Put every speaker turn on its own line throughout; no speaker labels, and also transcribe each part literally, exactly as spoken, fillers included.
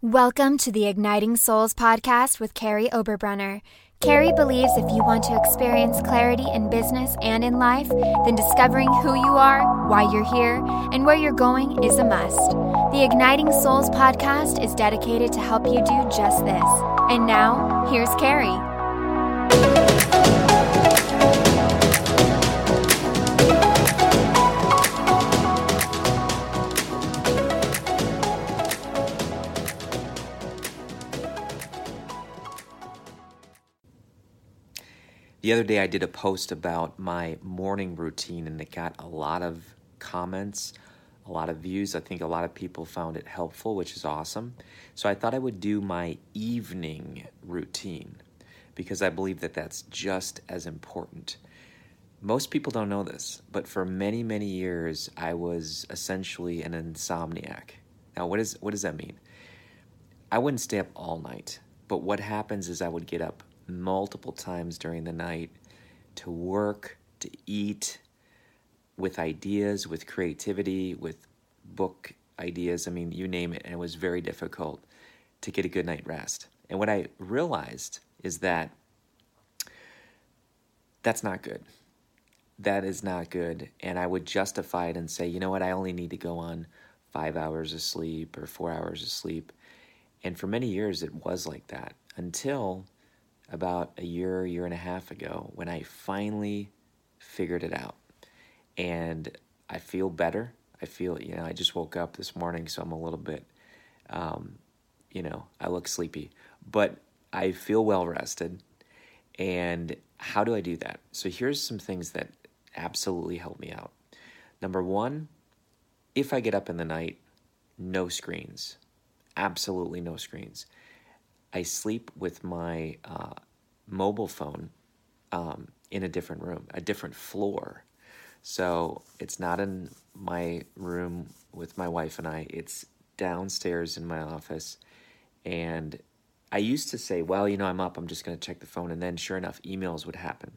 Welcome to the Igniting Souls podcast with Carrie Oberbrunner. Carrie believes if you want to experience clarity in business and in life, then discovering who you are, why you're here, and where you're going is a must. The Igniting Souls podcast is dedicated to help you do just this. And now, here's Carrie.
The other day I did a post about my morning routine and it got a lot of comments, a lot of views. I think a lot of people found it helpful, which is awesome. So I thought I would do my evening routine because I believe that that's just as important. Most people don't know this, but for many, many years I was essentially an insomniac. Now, what is what does that mean? I wouldn't stay up all night, but what happens is I would get up multiple times during the night to work, to eat, with ideas, with creativity, with book ideas. I mean, you name it. And it was very difficult to get a good night rest. And what I realized is that that's not good. That is not good. And I would justify it and say, you know what, I only need to go on five hours of sleep or four hours of sleep. And for many years, it was like that until about a year, year and a half ago when I finally figured it out. And I feel better. I feel, you know, I just woke up this morning, so I'm a little bit, um, you know, I look sleepy. But I feel well rested. And how do I do that? So here's some things that absolutely help me out. Number one, if I get up in the night, no screens. Absolutely no screens. I sleep with my uh, mobile phone um, in a different room, a different floor. So it's not in my room with my wife and I. It's downstairs in my office. And I used to say, well, you know, I'm up. I'm just going to check the phone. And then sure enough, emails would happen.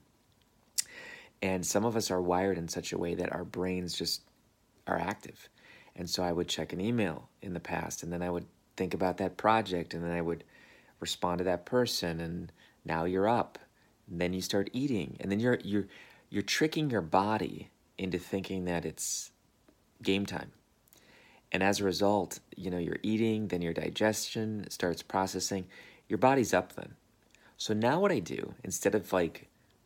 And some of us are wired in such a way that our brains just are active. And so I would check an email in the past, and then I would think about that project, and then I would respond to that person, and now you're up. And then you start eating, and then you're you're you're tricking your body into thinking that it's game time. And as a result, you know, you're eating, then your digestion starts processing. Your body's up then. So now what I do, instead of like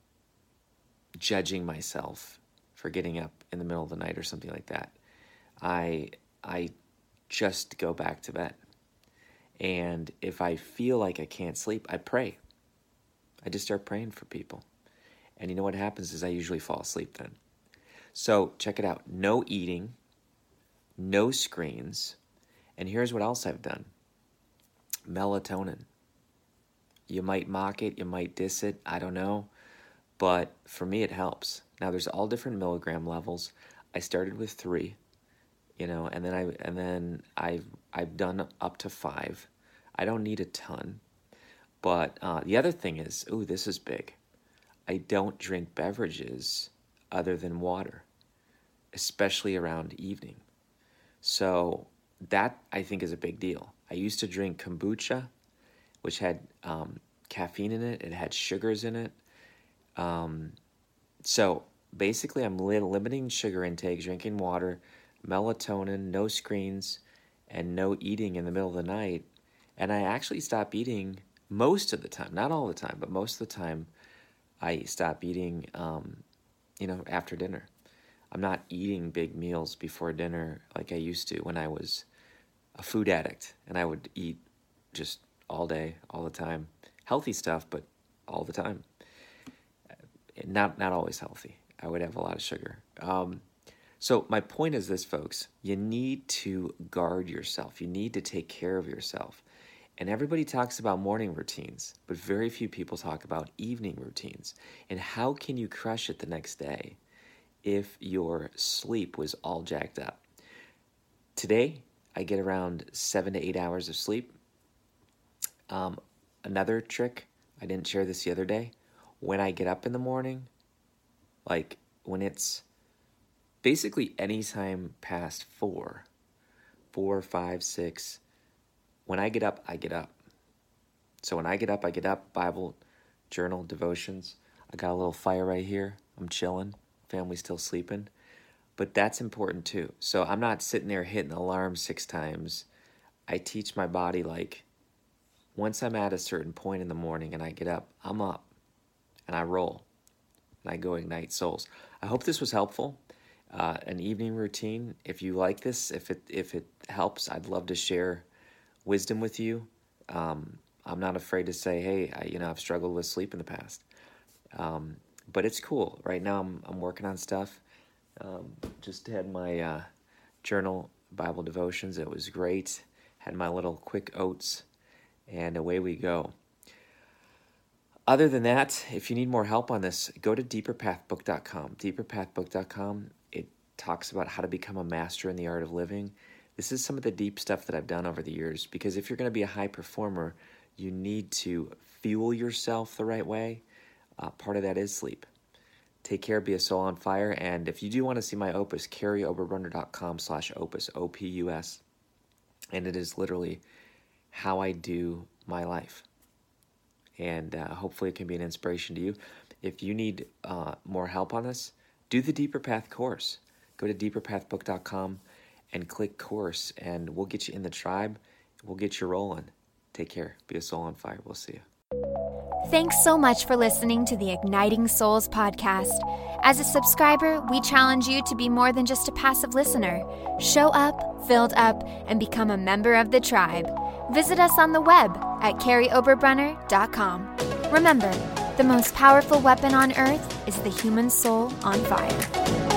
judging myself for getting up in the middle of the night or something like that, I I just go back to bed. And if I feel like I can't sleep, I pray. I just start praying for people. And you know what happens is I usually fall asleep then. So check it out. No eating, no screens. And here's what else I've done. Melatonin. You might mock it, you might diss it, I don't know. But for me, it helps. Now, there's all different milligram levels. I started with three. You know, and then I and then I've I've done up to five. I don't need a ton, but uh, the other thing is, ooh, this is big. I don't drink beverages other than water, especially around evening. So that I think is a big deal. I used to drink kombucha, which had um, caffeine in it. It had sugars in it. Um, so basically, I'm li- limiting sugar intake, drinking water, melatonin, no screens, and no eating in the middle of the night. And I actually stop eating most of the time, not all the time, but most of the time I stop eating, um, you know, after dinner. I'm not eating big meals before dinner like I used to when I was a food addict, and I would eat just all day, all the time. Healthy stuff, but all the time. Not, not always healthy. I would have a lot of sugar. Um, So my point is this, folks. You need to guard yourself. You need to take care of yourself. And everybody talks about morning routines, but very few people talk about evening routines. And how can you crush it the next day if your sleep was all jacked up? Today, I get around seven to eight hours of sleep. Um, another trick, I didn't share this the other day. When I get up in the morning, like when it's basically any time past four, four, five, six, when I get up, I get up. So when I get up, I get up, Bible, journal, devotions. I got a little fire right here. I'm chilling. Family's still sleeping. But that's important too. So I'm not sitting there hitting the alarm six times. I teach my body, like, once I'm at a certain point in the morning and I get up, I'm up and I roll and I go ignite souls. I hope this was helpful. Uh, an evening routine. If you like this, if it if it helps, I'd love to share wisdom with you. Um, I'm not afraid to say, hey, I, you know, I've struggled with sleep in the past. Um, but it's cool. Right now I'm I'm working on stuff. Um, just had my uh, journal Bible devotions. It was great. Had my little quick oats, and away we go. Other than that, if you need more help on this, go to deeper path book dot com. deeper path book dot com. It talks about how to become a master in the art of living. This is some of the deep stuff that I've done over the years, because if you're going to be a high performer, you need to fuel yourself the right way. Uh, part of that is sleep. Take care, be a soul on fire. And if you do want to see my opus, carrie oberbrunner dot com slash opus, O P U S. And it is literally how I do my life. And uh, hopefully it can be an inspiration to you. If you need uh, more help on this, do the Deeper Path course. Go to deeper path book dot com and click course, and we'll get you in the tribe. We'll get you rolling. Take care. Be a soul on fire. We'll see you.
Thanks so much for listening to the Igniting Souls podcast. As a subscriber, we challenge you to be more than just a passive listener. Show up, filled up, and become a member of the tribe. Visit us on the web at carrie oberbrunner dot com. Remember, the most powerful weapon on earth is the human soul on fire.